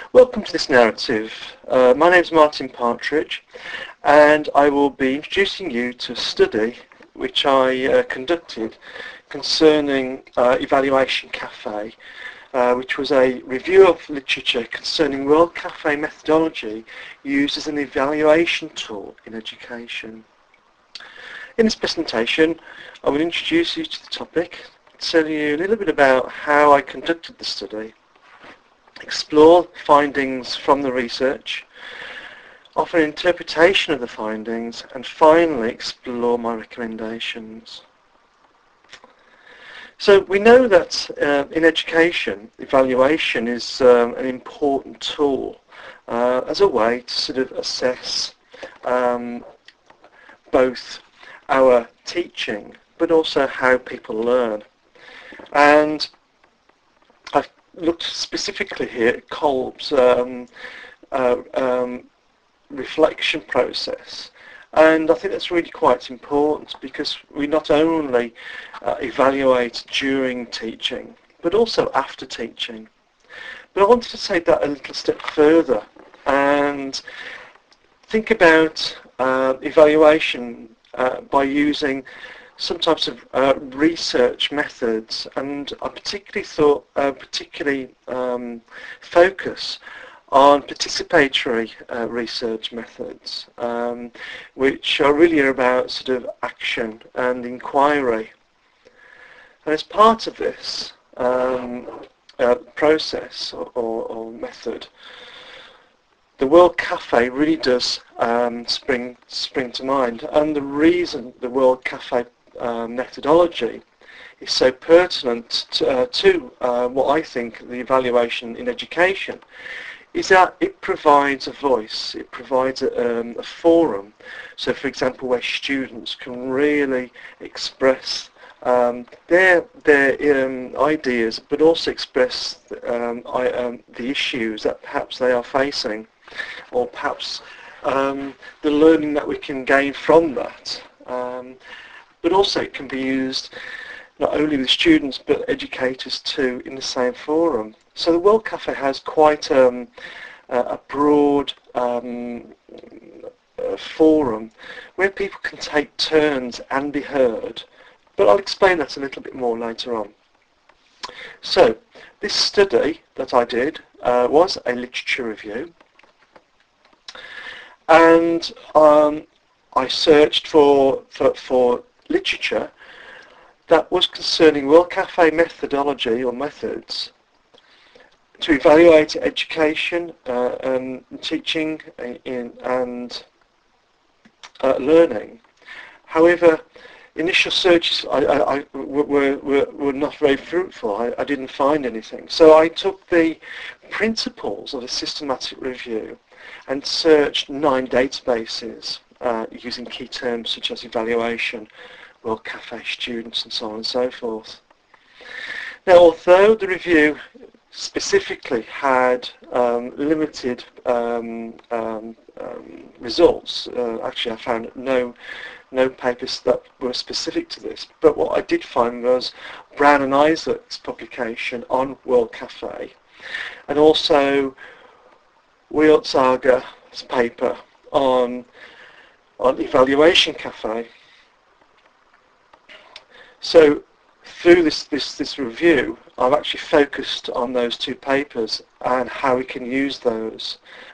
Welcome to this narrative. My name is Martin Partridge, and I will be introducing you to a study which I conducted concerning Evaluation Cafe, which was a review of literature concerning World Cafe methodology used as an evaluation tool in education. In this presentation, I will introduce you to the topic, tell you a little bit about how I conducted the study, explore findings from the research, offer an interpretation of the findings, and finally explore my recommendations. So we know that in education, evaluation is an important tool as a way to sort of assess both our teaching but also how people learn. And I've looked specifically here at Kolb's reflection process, and I think that's really quite important because we not only evaluate during teaching but also after teaching. But I wanted to take that a little step further and think about evaluation by using some types of research methods, and I particularly focus on participatory research methods, which are really about sort of action and inquiry. And as part of this process or method, the World Cafe really does spring to mind, and the reason the World Cafe methodology is so pertinent to what I think the evaluation in education is that it provides a voice, it provides a forum. So for example, where students can really express their ideas, but also express the issues that perhaps they are facing, or perhaps the learning that we can gain from that. But also it can be used not only with students but educators too in the same forum. So the World Cafe has quite a broad forum where people can take turns and be heard, but I'll explain that a little bit more later on. So this study that I did was a literature review, and I searched for literature that was concerning World Cafe methodology or methods to evaluate education and teaching and learning. However, initial searches were not very fruitful. I didn't find anything. So I took the principles of a systematic review and searched 9 databases using key terms such as evaluation, World Cafe students, and so on and so forth. Now, although the review specifically had limited results, actually I found no papers that were specific to this, but what I did find was Brown and Isaac's publication on World Cafe, and also Wieltzsager's paper on Evaluation Cafe. So through this review, I've actually focused on those 2 papers and how we can use those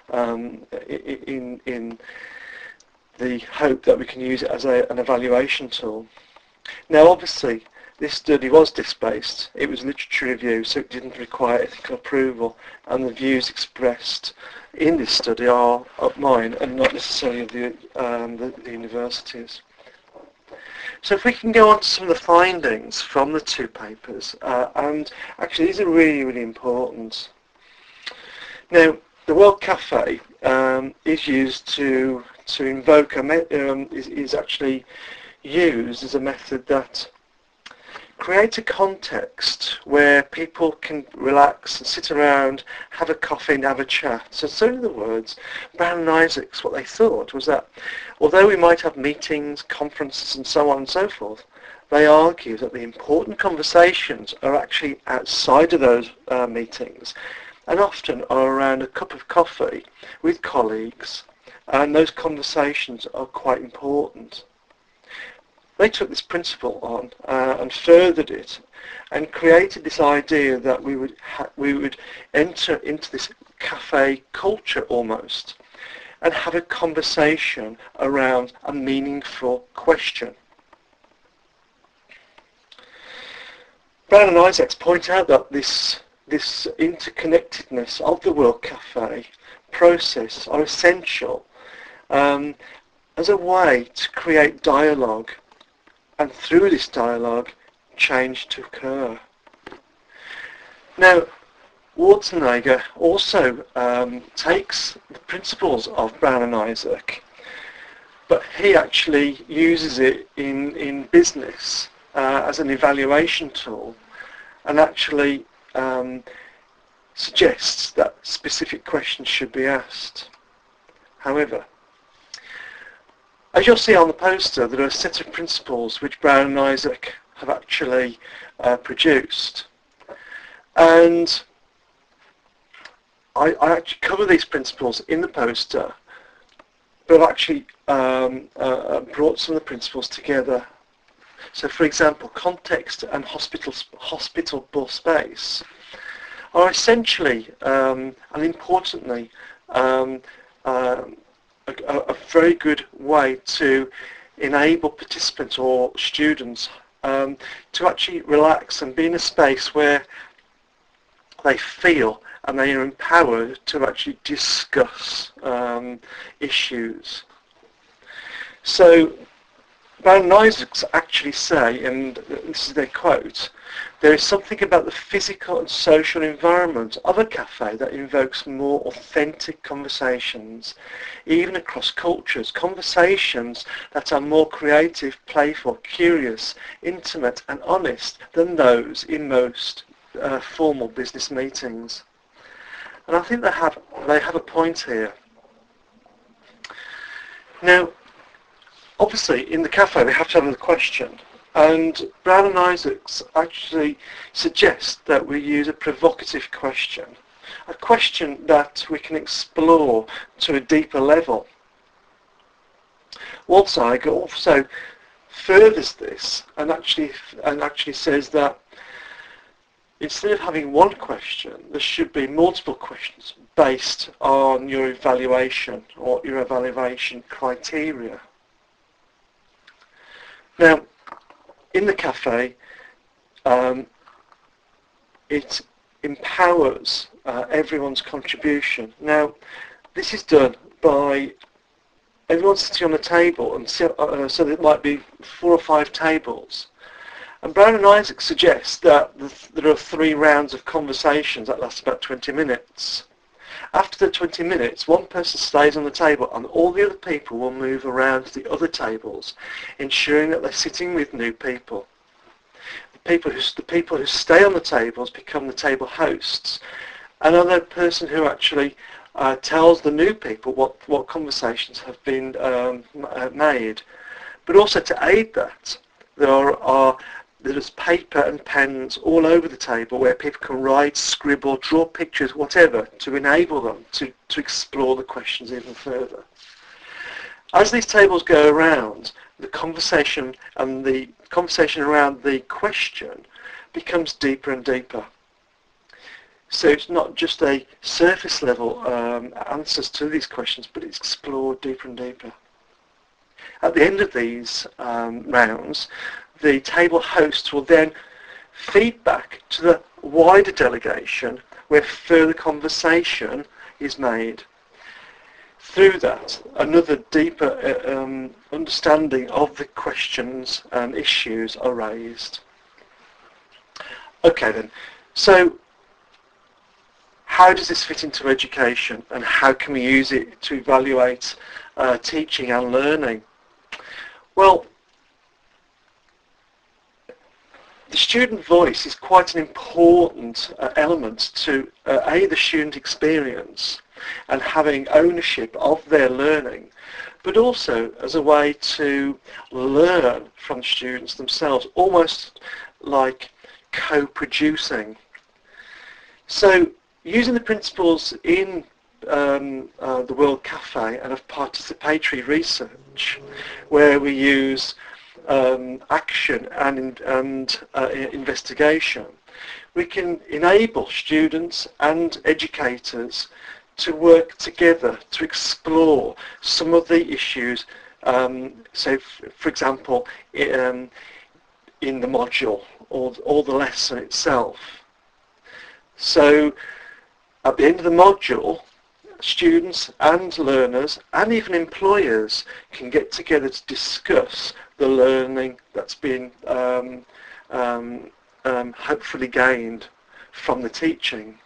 in the hope that we can use it as an evaluation tool. Now obviously this study was disc-based. It was a literature review, so it didn't require ethical approval, and the views expressed in this study are of mine and not necessarily of the universities. So if we can go on to some of the findings from the 2 papers, and actually these are really important. Now, the World Cafe is used to invoke is actually used as a method that creates a context where people can relax and sit around, have a coffee and have a chat. So in other words, Brown and Isaacs, what they thought was that although we might have meetings, conferences and so on and so forth, they argue that the important conversations are actually outside of those meetings and often are around a cup of coffee with colleagues, and those conversations are quite important. They took this principle on and furthered it and created this idea that we would enter into this cafe culture almost and have a conversation around a meaningful question. Brown and Isaacs point out that this interconnectedness of the World Cafe process are essential as a way to create dialogue, and through this dialogue change to occur. Now, Warzenegger also takes the principles of Brown and Isaac, but he actually uses it in business as an evaluation tool, and actually suggests that specific questions should be asked. However, as you'll see on the poster, there are a set of principles which Brown and Isaac have actually produced. And I actually cover these principles in the poster, but I've actually brought some of the principles together. So, for example, context and hospitable space are essentially and importantly a very good way to enable participants or students to actually relax and be in a space where they feel and they are empowered to actually discuss issues. So Brown and Isaacs actually say, and this is their quote, "There is something about the physical and social environment of a cafe that invokes more authentic conversations, even across cultures, conversations that are more creative, playful, curious, intimate and honest than those in most formal business meetings." And I think they have a point here. Now, obviously, in the cafe, we have to have a question. And Brown and Isaacs actually suggest that we use a provocative question. A question that we can explore to a deeper level. Warzenegger also furthers this and actually says that instead of having one question, there should be multiple questions based on your evaluation or your evaluation criteria. Now, in the cafe, it empowers everyone's contribution. Now, this is done by everyone sitting on a table, and so there might be 4 or 5 tables. And Brown and Isaac suggest that there are 3 rounds of conversations that last about 20 minutes. After the 20 minutes, one person stays on the table and all the other people will move around to the other tables, ensuring that they're sitting with new people. The people who stay on the tables become the table hosts. Another person who actually tells the new people what conversations have been made. But also to aid that, there's paper and pens all over the table where people can write, scribble, draw pictures, whatever, to enable them to explore the questions even further. As these tables go around, the conversation around the question becomes deeper and deeper. So it's not just a surface level answers to these questions, but it's explored deeper and deeper. At the end of these rounds, the table hosts will then feed back to the wider delegation where further conversation is made. Through that, another deeper understanding of the questions and issues are raised. Okay then, so how does this fit into education and how can we use it to evaluate teaching and learning? Well, the student voice is quite an important element to the student experience and having ownership of their learning, but also as a way to learn from students themselves, almost like co-producing. So using the principles in the World Cafe and of participatory research, where we use action and investigation, we can enable students and educators to work together to explore some of the issues. So, for example, in the module or the lesson itself. So, at the end of the module, students and learners and even employers can get together to discuss the learning that's been hopefully gained from the teaching.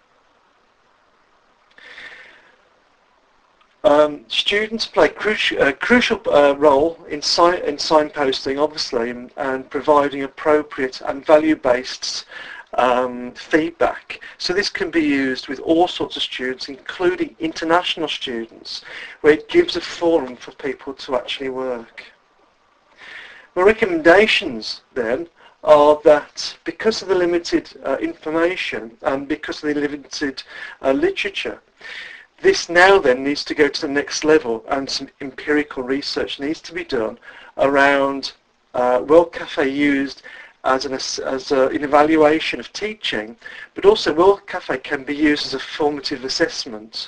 Students play a crucial role in signposting, obviously, and providing appropriate and value-based feedback. So this can be used with all sorts of students, including international students, where it gives a forum for people to actually work. My recommendations then are that because of the limited information and because of the limited literature, this now then needs to go to the next level, and some empirical research needs to be done around World Cafe used as an evaluation of teaching, but also World Cafe can be used as a formative assessment.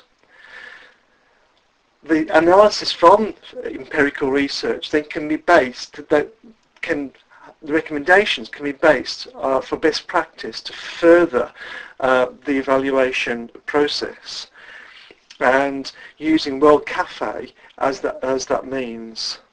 The analysis from empirical research then can be based, the recommendations can be based for best practice to further the evaluation process, and using World Cafe as that means.